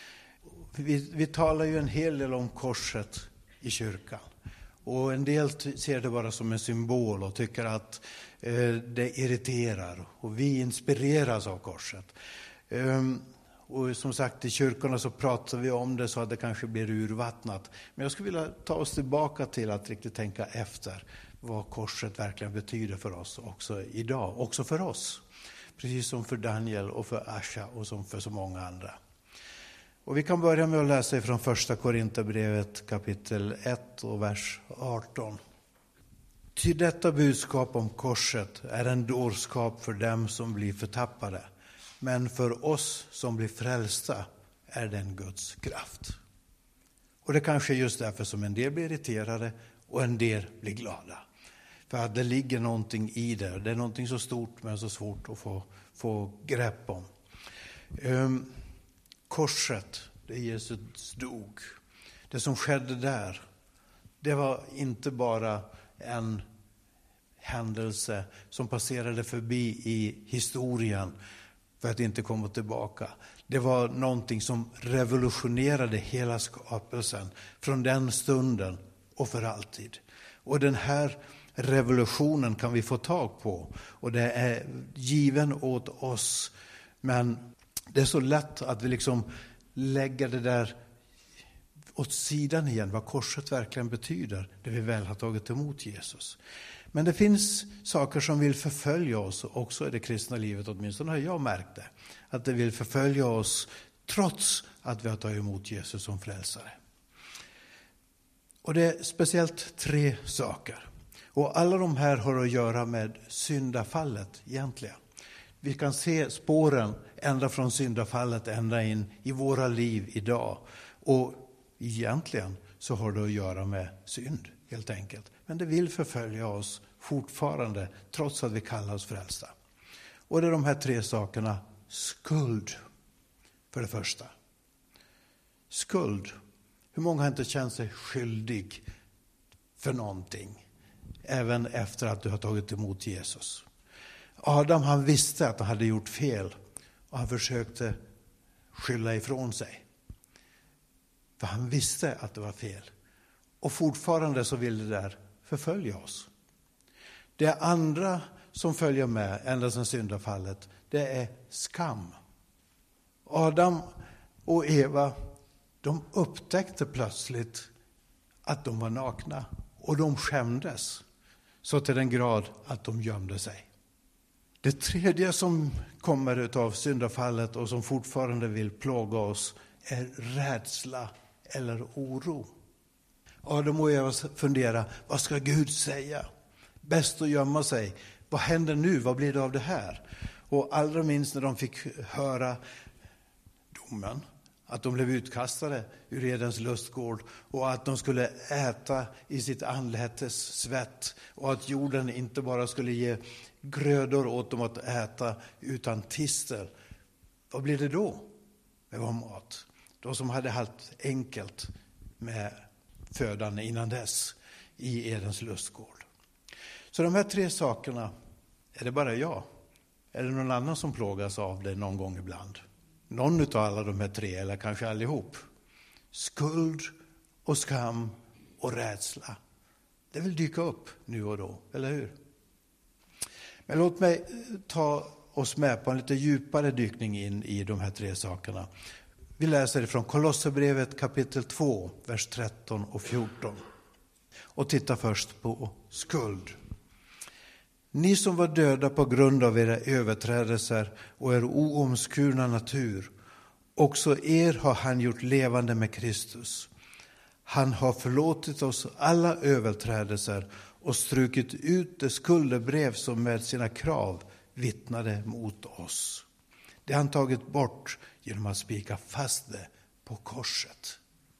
Vi, vi talar ju en hel del om korset i kyrkan. Och en del ser det bara som en symbol och tycker att eh, det irriterar. Och vi inspireras av korset. Um, och som sagt, i kyrkorna så pratar vi om det så att det kanske blir urvattnat. Men jag skulle vilja ta oss tillbaka till att riktigt tänka efter vad korset verkligen betyder för oss också idag. Också för oss. Precis som för Daniel och för Asha och som för så många andra. Och vi kan börja med att läsa ifrån första Korinthierbrevet kapitel ett och vers arton. Ty detta budskap om korset är en dårskap för dem som blir förtappade. Men för oss som blir frälsta är den Guds kraft. Och det kanske är just därför som en del blir irriterade och en del blir glada. För att det ligger någonting i det. Det är någonting så stort men så svårt att få, få grepp om. Um, korset, det Jesus dog. Det som skedde där, det var inte bara en händelse som passerade förbi i historien för att inte komma tillbaka. Det var någonting som revolutionerade hela skapelsen från den stunden och för alltid. Och den här revolutionen kan vi få tag på. Och det är given åt oss. Men det är så lätt att vi liksom lägger det där åt sidan igen. Vad korset verkligen betyder. Det vi väl har tagit emot Jesus. Men det finns saker som vill förfölja oss. Också i det kristna livet, åtminstone har jag märkt det. Att det vill förfölja oss trots att vi har tagit emot Jesus som frälsare. Och det är speciellt tre saker. Och alla de här har att göra med syndafallet egentligen. Vi kan se spåren ända från syndafallet ända in i våra liv idag. Och egentligen så har det att göra med synd helt enkelt. Men det vill förfölja oss fortfarande trots att vi kallar oss frälsta. Och det är de här tre sakerna. Skuld för det första. Skuld. Hur många har inte känt sig skyldig för någonting? Även efter att du har tagit emot Jesus. Adam, han visste att han hade gjort fel. Och han försökte skylla ifrån sig. För han visste att det var fel. Och fortfarande så vill det där förfölja oss. Det andra som följer med ända sedan syndafallet, det är skam. Adam och Eva, de upptäckte plötsligt att de var nakna. Och de skämdes. Så till den grad att de gömde sig. Det tredje som kommer av syndafallet och som fortfarande vill plåga oss är rädsla eller oro. Adam och Eva funderar, vad ska Gud säga? Bäst att gömma sig. Vad händer nu? Vad blir det av det här? Och allra minst när de fick höra domen. Att de blev utkastade ur Edens lustgård. Och att de skulle äta i sitt anletes svett. Och att jorden inte bara skulle ge grödor åt dem att äta utan tistel. Vad blir det då med vår mat? De som hade haft enkelt med födan innan dess i Edens lustgård. Så de här tre sakerna, är det bara jag? Är det någon annan som plågas av det någon gång ibland? Någon av alla de här tre, eller kanske allihop. Skuld och skam och rädsla. Det vill dyka upp nu och då, eller hur? Men låt mig ta oss med på en lite djupare dykning in i de här tre sakerna. Vi läser från Kolosserbrevet kapitel två, vers tretton och fjorton. Och titta först på skuld. Ni som var döda på grund av era överträdelser och er oomskurna natur, också er har han gjort levande med Kristus. Han har förlåtit oss alla överträdelser och strukit ut det skuldebrev som med sina krav vittnade mot oss. Det har han tagit bort genom att spika fast det på korset.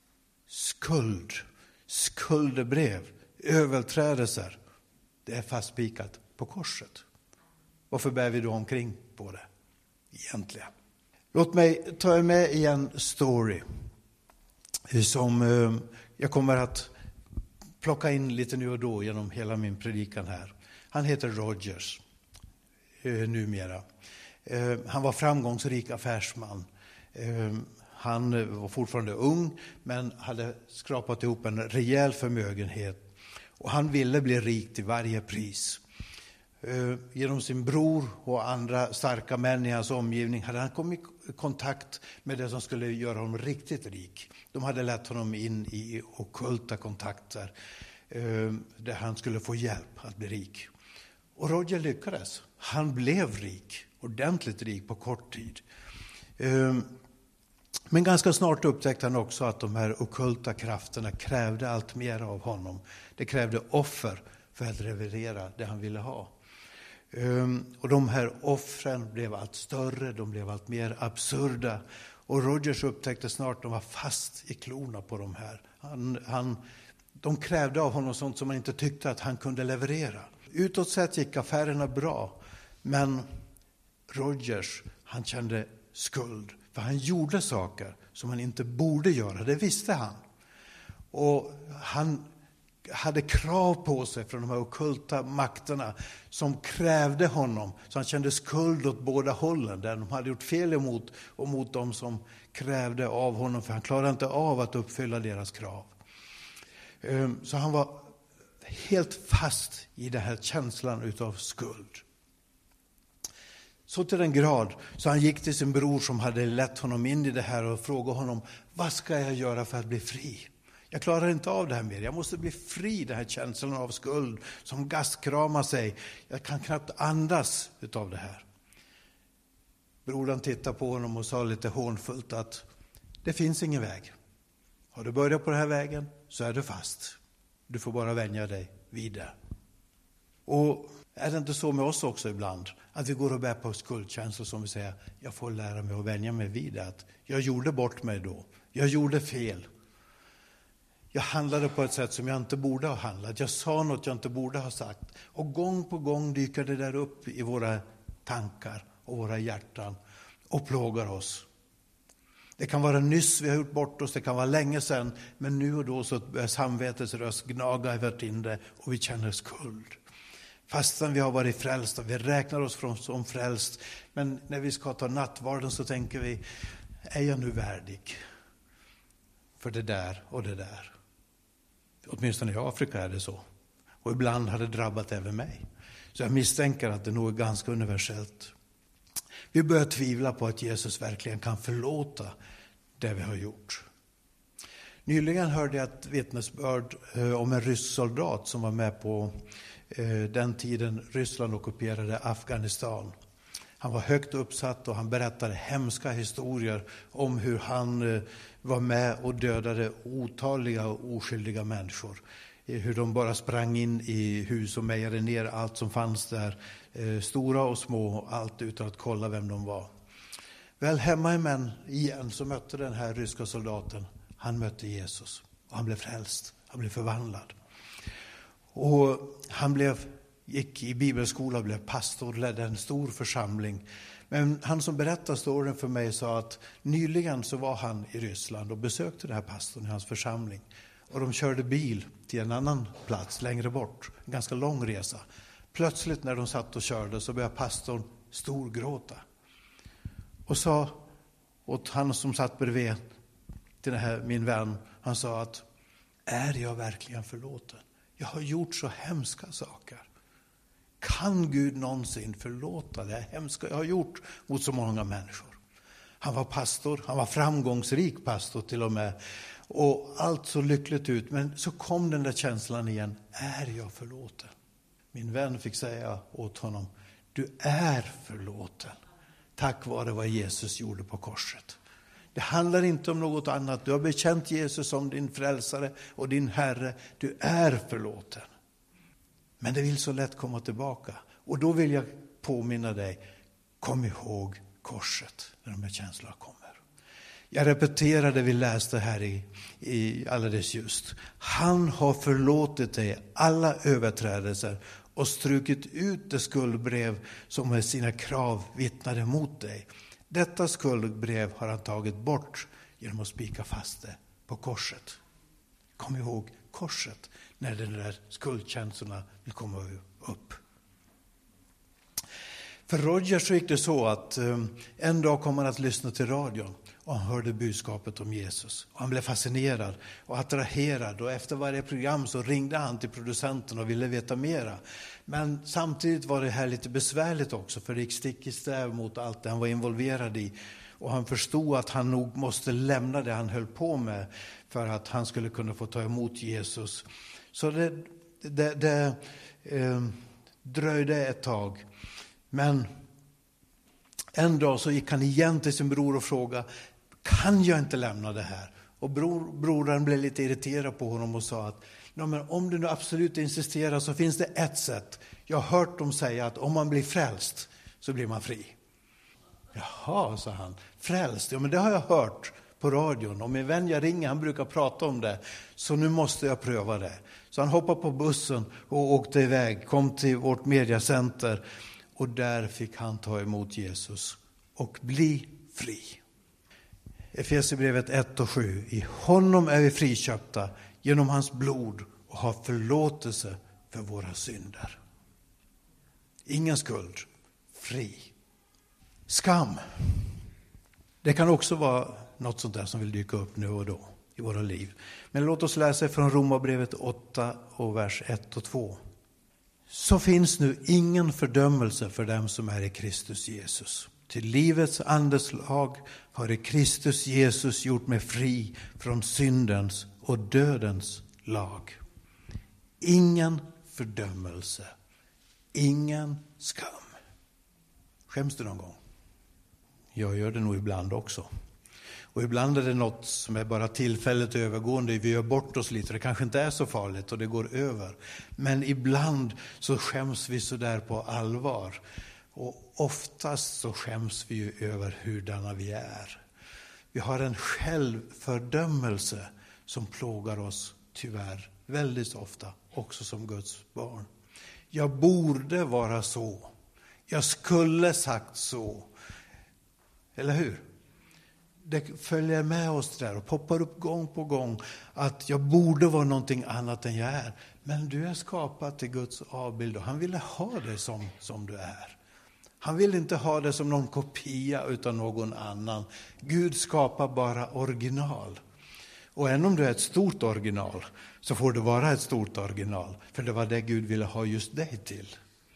Skuld, skuldebrev, överträdelser, det är fastspikat på korset. Varför bär vi då omkring på det egentligen? Låt mig ta er med i en story som jag kommer att plocka in lite nu och då genom hela min predikan här. Han heter Rogers numera. Han var framgångsrik affärsman. Han var fortfarande ung men hade skrapat ihop en rejäl förmögenhet. Och han ville bli rik till varje pris. Genom sin bror och andra starka män i hans omgivning hade han kommit i kontakt med det som skulle göra honom riktigt rik. De hade lett honom in i ockulta kontakter där han skulle få hjälp att bli rik. Och Roger lyckades. Han blev rik, ordentligt rik på kort tid. Men ganska snart upptäckte han också att de här ockulta krafterna krävde allt mer av honom. Det krävde offer för att leverera det han ville ha. Och de här offren blev allt större, de blev allt mer absurda. Och Rogers upptäckte snart att de var fast i klorna på de här. Han, han, de krävde av honom sånt som man inte tyckte att han kunde leverera. Utåt sett gick affärerna bra, men Rogers, han kände skuld. För han gjorde saker som han inte borde göra, det visste han. Och han hade krav på sig från de här ockulta makterna som krävde honom. Så han kände skuld åt båda hållen, där de hade gjort fel emot och mot dem som krävde av honom. För han klarade inte av att uppfylla deras krav. Så han var helt fast i den här känslan utav skuld. Så till den grad så han gick till sin bror som hade lett honom in i det här och frågade honom: vad ska jag göra för att bli fri? Jag klarar inte av det här mer. Jag måste bli fri, den här känslan av skuld som gastkramar sig. Jag kan knappt andas utav det här. Brodern tittade på honom och sa lite hånfullt att det finns ingen väg. Har du börjat på den här vägen så är du fast. Du får bara vänja dig vid det. Och är det inte så med oss också ibland? Att vi går och bär på skuldkänslor som vi säger, jag får lära mig att vänja mig vid det. Att jag gjorde bort mig då. Jag gjorde fel. Jag handlade på ett sätt som jag inte borde ha handlat. Jag sa något jag inte borde ha sagt. Och gång på gång dyker det där upp i våra tankar och våra hjärtan och plågar oss. Det kan vara nyss vi har gjort bort oss, det kan vara länge sedan. Men nu och då så börjar samvetets röst gnaga i vårt inre och vi känner skuld. Fastän vi har varit frälsta, vi räknar oss från, som frälst. Men när vi ska ta nattvarden så tänker vi, är jag nu värdig för det där och det där? Åtminstone i Afrika är det så. Och ibland har det drabbat även mig. Så jag misstänker att det nog är ganska universellt. Vi börjar tvivla på att Jesus verkligen kan förlåta det vi har gjort. Nyligen hörde jag ett vittnesbörd om en rysk soldat som var med på den tiden Ryssland ockuperade Afghanistan. Han var högt uppsatt och han berättade hemska historier om hur han var med och dödade otaliga och oskyldiga människor. Hur de bara sprang in i hus och mejade ner allt som fanns där. Stora och små, allt utan att kolla vem de var. Väl hemma i män igen så mötte den här ryska soldaten. Han mötte Jesus och han blev frälst. Han blev förvandlad. Och han blev, gick i bibelskola, blev pastor, ledde en stor församling. Men han som berättade storyn för mig sa att nyligen så var han i Ryssland och besökte den här pastorn i hans församling. Och de körde bil till en annan plats längre bort, en ganska lång resa. Plötsligt när de satt och körde så började pastorn storgråta. Och sa åt han som satt bredvid till den här, min vän, han sa att är jag verkligen förlåten? Jag har gjort så hemska saker. Kan Gud någonsin förlåta det hemska jag har gjort mot så många människor? Han var pastor, han var framgångsrik pastor till och med. Och allt så lyckligt ut, men så kom den där känslan igen. Är jag förlåten? Min vän fick säga åt honom, du är förlåten. Tack vare vad Jesus gjorde på korset. Det handlar inte om något annat. Du har bekänt Jesus som din frälsare och din Herre. Du är förlåten. Men det vill så lätt komma tillbaka. Och då vill jag påminna dig. Kom ihåg korset när de här känslorna kommer. Jag repeterar det vi läste här i, i alldeles just. Han har förlåtit dig alla överträdelser och strukit ut det skuldbrev som med sina krav vittnade mot dig. Detta skuldbrev har han tagit bort genom att spika fast det på korset. Kom ihåg korset när de där skuldkänslorna vill komma upp. För Roger så gick det så att um, en dag kom han att lyssna till radion och han hörde budskapet om Jesus. Och han blev fascinerad och attraherad och efter varje program så ringde han till producenten och ville veta mera. Men samtidigt var det här lite besvärligt också för det gick stick i stäv mot allt det han var involverad i. Och han förstod att han nog måste lämna det han höll på med för att han skulle kunna få ta emot Jesus. Så det, det, det eh, dröjde ett tag. Men en dag så gick han igen till sin bror och frågade, kan jag inte lämna det här? Och bror, brodern blev lite irriterad på honom och sa att men om du nu absolut insisterar så finns det ett sätt. Jag har hört dem säga att om man blir frälst så blir man fri. Jaha, sa han. Frälst? Ja, men det har jag hört på radion. Och min vän jag ringer, han brukar prata om det. Så nu måste jag pröva det. Så han hoppade på bussen och åkte iväg. Kom till vårt mediacenter. Och där fick han ta emot Jesus och bli fri. Efesierbrevet ett och sju. I honom är vi friköpta genom hans blod och har förlåtelse för våra synder. Ingen skuld. Fri. Skam. Det kan också vara något sånt där som vill dyka upp nu och då i våra liv. Men låt oss läsa från Romarbrevet åtta och vers ett och två. Så finns nu ingen fördömelse för dem som är i Kristus Jesus. Till livets andes lag har i Kristus Jesus gjort mig fri från syndens och dödens lag. Ingen fördömelse. Ingen skam. Skäms du någon gång? Jag gör det nog ibland också. Och ibland är det något som är bara tillfälligt övergående. Vi gör bort oss lite. Det kanske inte är så farligt och det går över. Men ibland så skäms vi så där på allvar. Och oftast så skäms vi ju över hurdana vi är. Vi har en självfördömelse som plågar oss tyvärr väldigt ofta. Också som Guds barn. Jag borde vara så. Jag skulle sagt så. Eller hur? Det följer med oss där och poppar upp gång på gång att jag borde vara någonting annat än jag är. Men du är skapad till Guds avbild och han ville ha dig som, som du är. Han vill inte ha dig som någon kopia utan någon annan. Gud skapar bara original. Och även om du är ett stort original så får det vara ett stort original. För det var det Gud ville ha just dig till.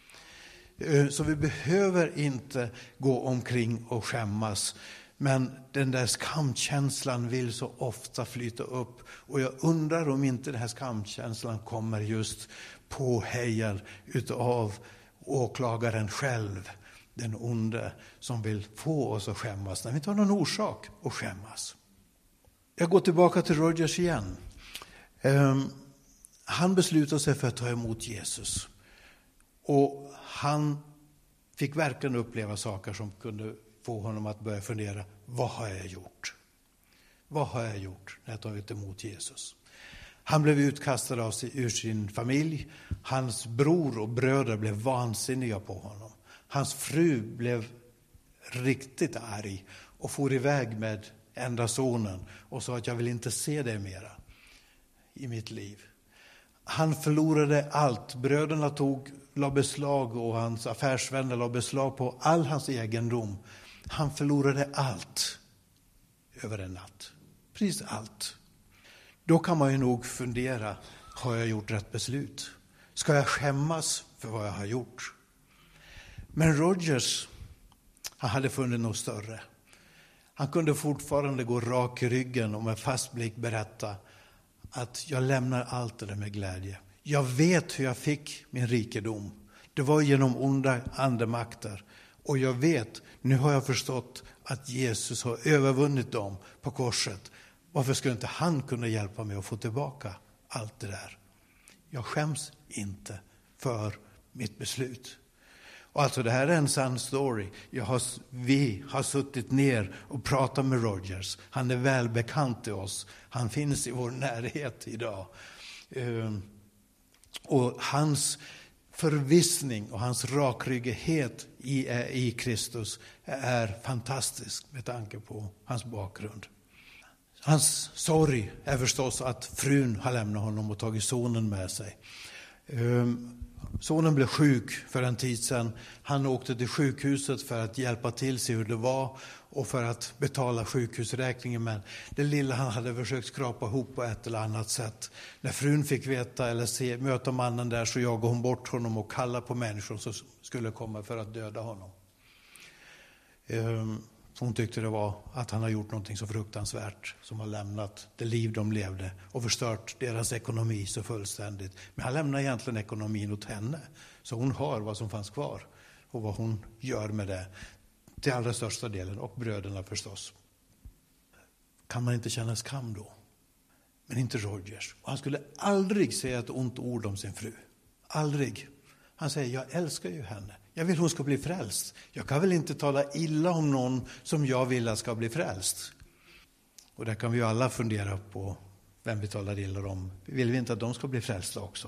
Så vi behöver inte gå omkring och skämmas. Men den där skamkänslan vill så ofta flyta upp. Och jag undrar om inte den här skamkänslan kommer just påhejad utav åklagaren själv. Den onde som vill få oss att skämmas när vi inte har någon orsak att skämmas. Jag går tillbaka till Rogers igen. Um, han beslutade sig för att ta emot Jesus. Och han fick verkligen uppleva saker som kunde få honom att börja fundera. Vad har jag gjort? Vad har jag gjort när jag tagit emot Jesus? Han blev utkastad av sig, ur sin familj. Hans bror och bröder blev vansinniga på honom. Hans fru blev riktigt arg och for iväg med enda sonen och sa att jag vill inte se det mera i mitt liv. Han förlorade allt. Bröderna tog, la beslag och hans affärsvänner la beslag på all hans egendom. Han förlorade allt över en natt. Precis allt. Då kan man ju nog fundera, har jag gjort rätt beslut? Ska jag skämmas för vad jag har gjort? Men Rogers, han hade funnit något större. Han kunde fortfarande gå rak i ryggen och med fast blick berätta att jag lämnar allt det med glädje. Jag vet hur jag fick min rikedom. Det var genom onda andemakter. Och jag vet, nu har jag förstått att Jesus har övervunnit dem på korset. Varför skulle inte han kunna hjälpa mig att få tillbaka allt det där? Jag skäms inte för mitt beslut. Och alltså det här är en sann story. Jag har, vi har suttit ner och pratat med Rogers. Han är välbekant till oss. Han finns i vår närhet idag. Och hans förvissning och hans rakryggighet i, i Kristus är fantastisk med tanke på hans bakgrund. Hans sorg är förstås att frun har lämnat honom och tagit sonen med sig. Sonen blev sjuk för en tid sedan. Han åkte till sjukhuset för att hjälpa till sig hur det var och för att betala sjukhusräkningen. Men det lilla han hade försökt skrapa ihop på ett eller annat sätt. När frun fick veta eller se, möta mannen där, så jagade hon bort honom och kallade på människor som skulle komma för att döda honom. Hon tyckte det var att han har gjort något så fruktansvärt som har lämnat det liv de levde och förstört deras ekonomi så fullständigt. Men han lämnar egentligen ekonomin åt henne. Så hon har vad som fanns kvar och vad hon gör med det till allra största delen, och bröderna förstås. Kan man inte känna skam då? Men inte Rogers. Och han skulle aldrig säga ett ont ord om sin fru. Aldrig. Han säger, jag älskar ju henne. Jag vill hon ska bli frälst. Jag kan väl inte tala illa om någon som jag vill att ska bli frälst. Och där kan vi ju alla fundera på vem vi talar illa om. Vill vi inte att de ska bli frälsta också?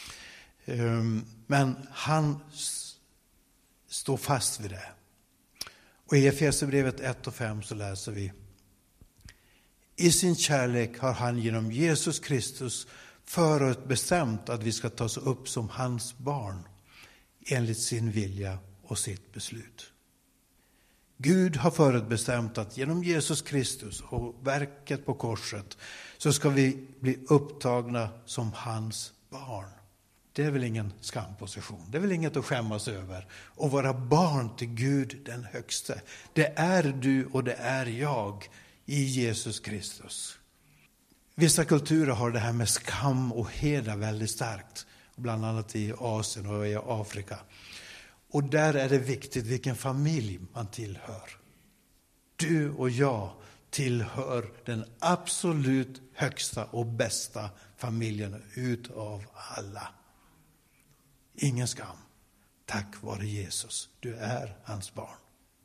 Men han står fast vid det. Och i Efesierbrevet ett och fem så läser vi: i sin kärlek har han genom Jesus Kristus förutbestämt att vi ska tas upp som hans barn enligt sin vilja och sitt beslut. Gud har förutbestämt att genom Jesus Kristus och verket på korset så ska vi bli upptagna som hans barn. Det är väl ingen skamposition. Det är väl inget att skämmas över. Och vara barn till Gud den högste. Det är du och det är jag i Jesus Kristus. Vissa kulturer har det här med skam och heder väldigt starkt. Bland annat i Asien och i Afrika. Och där är det viktigt vilken familj man tillhör. Du och jag tillhör den absolut högsta och bästa familjen utav alla. Ingen skam. Tack vare Jesus. Du är hans barn.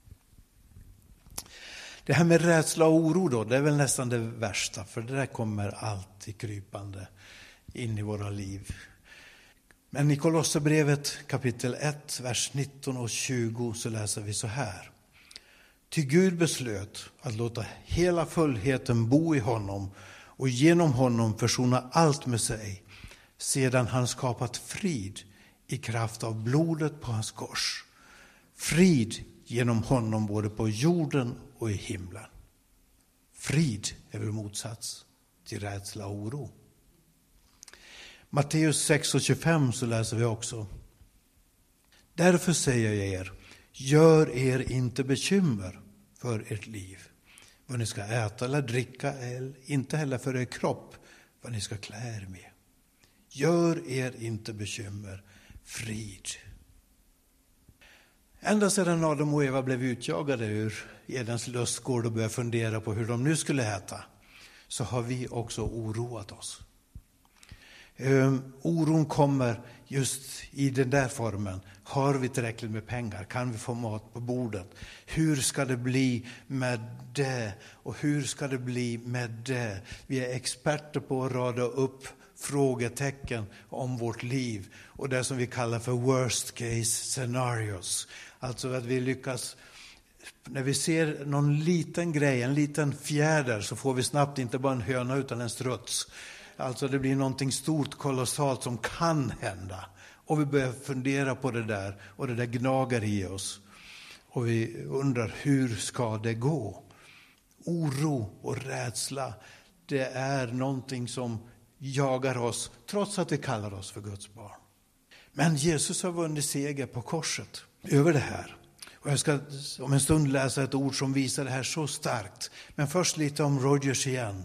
Det här med rädsla och oro då, det är väl nästan det värsta. För det där kommer alltid krypande in i våra liv. Men i Kolosserbrevet kapitel ett, vers nitton och tjugo så läser vi så här. Ty Gud beslöt att låta hela fullheten bo i honom och genom honom försona allt med sig, sedan han skapat frid i kraft av blodet på hans kors. Frid genom honom både på jorden och i himlen. Frid är väl motsats till rädsla och oro. Matteus sex och tjugofem så läser vi också. Därför säger jag er, gör er inte bekymmer för ert liv. Vad ni ska äta eller dricka, eller inte heller för er kropp, vad ni ska klä er med. Gör er inte bekymmer, frid. Ända sedan Adam och Eva blev utjagade ur Edens lustgård och började fundera på hur de nu skulle äta, så har vi också oroat oss. Um, oron kommer just i den där formen. Har vi tillräckligt med pengar? Kan vi få mat på bordet? Hur ska det bli med det? Och hur ska det bli med det? Vi är experter på att rada upp frågetecken om vårt liv. Och det som vi kallar för worst case scenarios. Alltså att vi lyckas, när vi ser någon liten grej, en liten fjäder, så får vi snabbt inte bara en höna utan en struts. Alltså det blir någonting stort, kolossalt som kan hända. Och vi börjar fundera på det där. Och det där gnagar i oss. Och vi undrar, hur ska det gå? Oro och rädsla, det är någonting som jagar oss. Trots att vi kallar oss för Guds barn. Men Jesus har vunnit seger på korset över det här. Och jag ska om en stund läsa ett ord som visar det här så starkt. Men först lite om Rogers igen.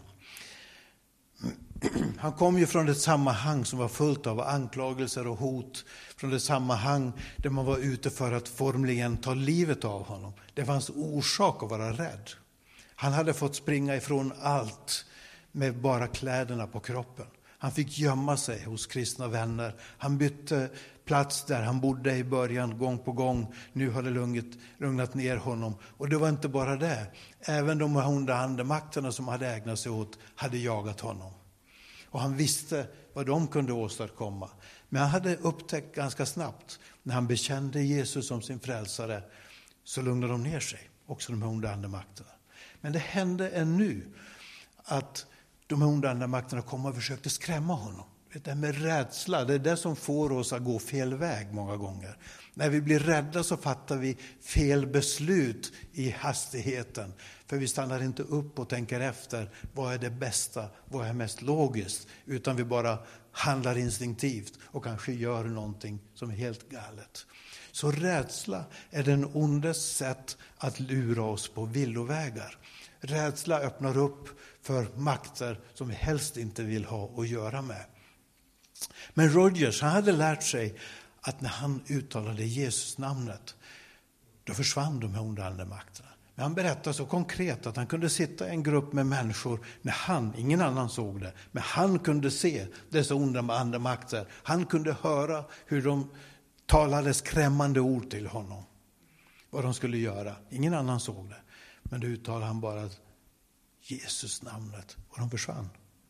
Han kom ju från ett sammanhang som var fullt av anklagelser och hot. Från ett sammanhang där man var ute för att formligen ta livet av honom. Det fanns orsak att vara rädd. Han hade fått springa ifrån allt med bara kläderna på kroppen. Han fick gömma sig hos kristna vänner. Han bytte plats där han bodde i början gång på gång. Nu har det lugnat, lugnat ner honom. Och det var inte bara det. Även de onda andemakterna som hade ägnat sig åt hade jagat honom. Och han visste vad de kunde åstadkomma. Men han hade upptäckt ganska snabbt, när han bekände Jesus som sin frälsare, så lugnade de ner sig, också de här onda andemakterna. Men det hände ännu att de här onda andemakterna kom och försökte skrämma honom. Det där med rädsla, det är det som får oss att gå fel väg många gånger. När vi blir rädda så fattar vi fel beslut i hastigheten. För vi stannar inte upp och tänker efter, vad är det bästa, vad är mest logiskt. Utan vi bara handlar instinktivt och kanske gör någonting som är helt galet. Så rädsla är den ondes sätt att lura oss på villovägar. Rädsla öppnar upp för makter som vi helst inte vill ha att göra med. Men Rogers, han hade lärt sig att när han uttalade Jesus namnet, då försvann de här onda andemakterna. Men han berättade så konkret att han kunde sitta i en grupp med människor när han, ingen annan såg det, men han kunde se dessa onda andemakter. Han kunde höra hur de talade skrämmande ord till honom. Vad de skulle göra. Ingen annan såg det. Men då uttalade han bara Jesus namnet och de försvann.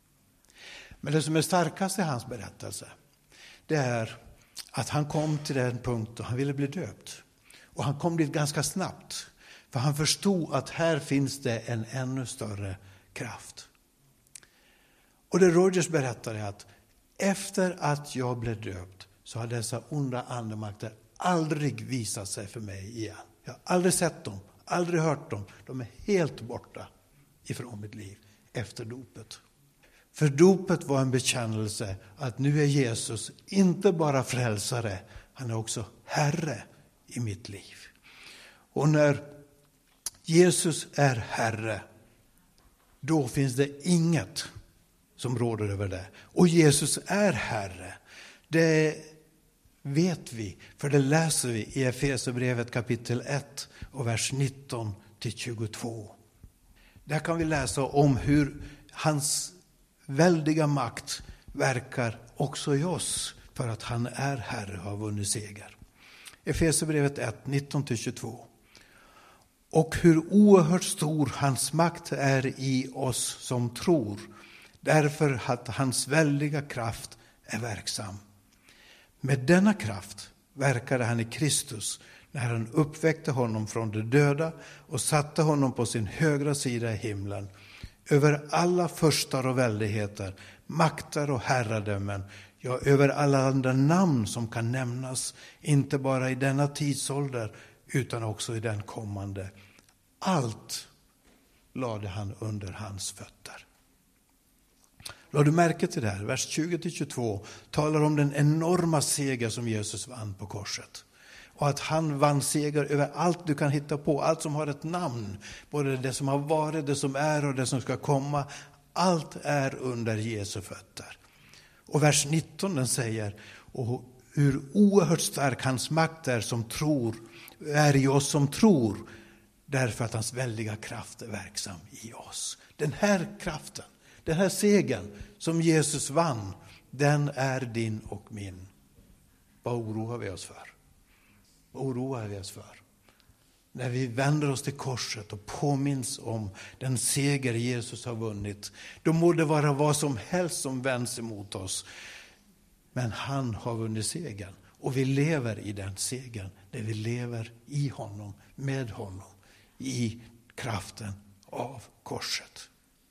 Men det som är starkast i hans berättelse, det är att han kom till den punkt då han ville bli döpt. Och han kom dit ganska snabbt. För han förstod att här finns det en ännu större kraft. Och det Rogers berättade är att efter att jag blev döpt så har dessa onda andemakter aldrig visat sig för mig igen. Jag har aldrig sett dem, aldrig hört dem. De är helt borta ifrån mitt liv efter dopet. För dopet var en bekännelse att nu är Jesus inte bara frälsare, han är också Herre i mitt liv. Och när Jesus är Herre, då finns det inget som råder över det. Och Jesus är Herre, det vet vi, för det läser vi i Efesierbrevet kapitel ett och vers nitton till tjugotvå. Där kan vi läsa om hur hans väldiga makt verkar också i oss för att han är Herre och har vunnit seger. Efesierbrevet ett, nitton till tjugotvå. Och hur oerhört stor hans makt är i oss som tror, därför att hans väldiga kraft är verksam. Med denna kraft verkade han i Kristus när han uppväckte honom från de döda och satte honom på sin högra sida i himlen, över alla förstar och väldigheter, makter och herradömen, ja, över alla andra namn som kan nämnas, inte bara i denna tidsålder utan också i den kommande. Allt lade han under hans fötter. Lade du märke till det här? Vers tjugo till tjugotvå talar om den enorma seger som Jesus vann på korset. Och att han vann seger över allt du kan hitta på, allt som har ett namn. Både det som har varit, det som är och det som ska komma. Allt är under Jesu fötter. Och vers nitton den säger, och hur oerhört stark hans makt är som tror, är i oss som tror, därför att hans väldiga kraft är verksam i oss. Den här kraften, den här segern som Jesus vann, den är din och min. Vad oroar vi oss för? Vad oroar vi oss för? När vi vänder oss till korset och påminns om den seger Jesus har vunnit, då må det vara vad som helst som vänds emot oss. Men han har vunnit segern och vi lever i den segern, där vi lever i honom, med honom, i kraften av korset.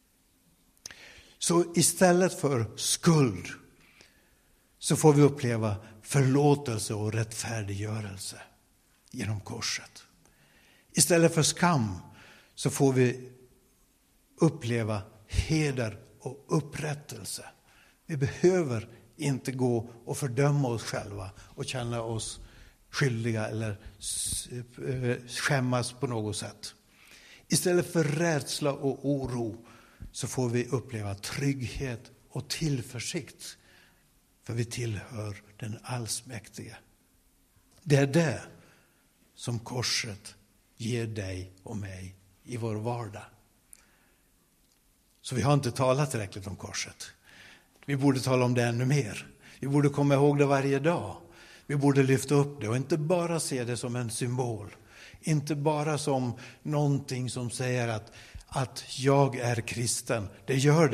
Så istället för skuld så får vi uppleva förlåtelse och rättfärdiggörelse genom korset. Istället för skam så får vi uppleva heder och upprättelse. Vi behöver inte gå och fördöma oss själva och känna oss skyldiga eller skämmas på något sätt. Istället för rädsla och oro så får vi uppleva trygghet och tillförsikt, för vi tillhör den allsmäktige. Det är det som korset ger dig och mig i vår vardag. Så vi har inte talat tillräckligt om korset. Vi borde tala om det ännu mer. Vi borde komma ihåg det varje dag. Vi borde lyfta upp det och inte bara se det som en symbol. Inte bara som någonting som säger att, att jag är kristen. Det gör det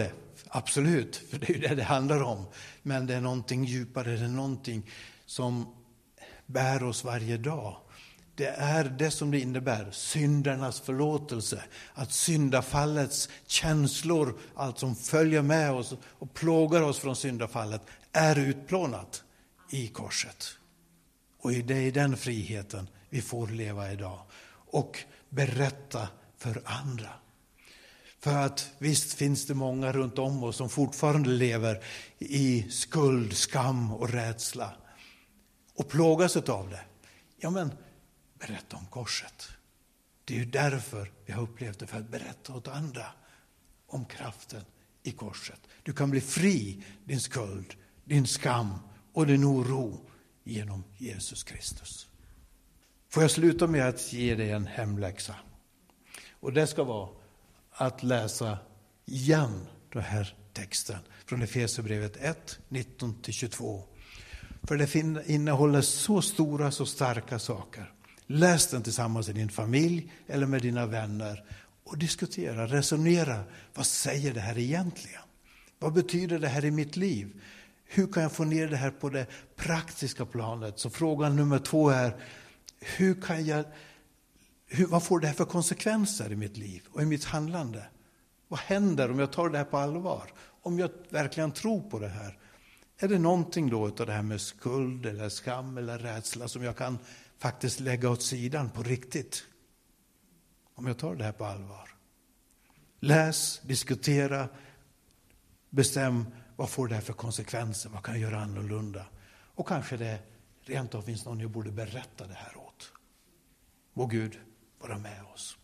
absolut, för det är ju det det handlar om. Men det är någonting djupare, det är någonting som bär oss varje dag. Det är det som det innebär, syndernas förlåtelse. Att syndafallets känslor, allt som följer med oss och plågar oss från syndafallet, är utplånat i korset. Och det är i den friheten vi får leva idag. Och berätta för andra. För att visst finns det många runt om oss som fortfarande lever i skuld, skam och rädsla. Och plågas av det. Ja, men berätta om korset. Det är ju därför vi har upplevt det, för att berätta åt andra om kraften i korset. Du kan bli fri din skuld, din skam och din oro genom Jesus Kristus. Får jag sluta med att ge dig en hemläxa. Och det ska vara att läsa igen den här texten från Efesierbrevet ett, nitton till tjugotvå. För det innehåller så stora, så starka saker. Läs den tillsammans i din familj eller med dina vänner och diskutera, resonera. Vad säger det här egentligen? Vad betyder det här i mitt liv? Hur kan jag få ner det här på det praktiska planet? Så frågan nummer två är, hur kan jag, hur, vad får det här för konsekvenser i mitt liv och i mitt handlande? Vad händer om jag tar det här på allvar? Om jag verkligen tror på det här? Är det någonting då av det här med skuld eller skam eller rädsla som jag kan faktiskt lägga åt sidan på riktigt? Om jag tar det här på allvar. Läs, diskutera, bestäm vad får det här för konsekvenser, vad kan jag göra annorlunda? Och kanske det rent av finns någon jag borde berätta det här åt. Må Gud vara med oss.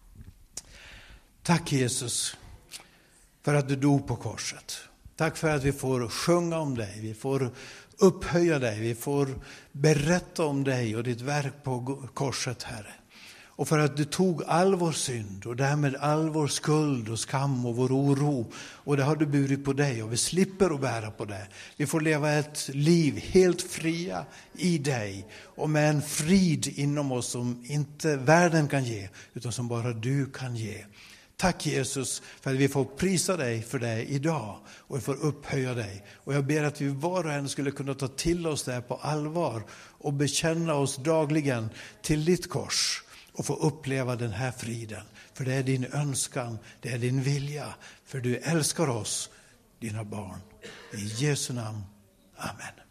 Tack Jesus för att du dog på korset. Tack för att vi får sjunga om dig, vi får upphöja dig, vi får berätta om dig och ditt verk på korset, Herre. Och för att du tog all vår synd och därmed all vår skuld och skam och vår oro. Och det har du burit på dig och vi slipper att bära på det. Vi får leva ett liv helt fria i dig och med en frid inom oss som inte världen kan ge utan som bara du kan ge. Tack Jesus för att vi får prisa dig för det idag och vi får upphöja dig. Och jag ber att vi var och en skulle kunna ta till oss det här på allvar och bekänna oss dagligen till ditt kors och få uppleva den här friden. För det är din önskan, det är din vilja, för du älskar oss, dina barn. I Jesu namn, amen.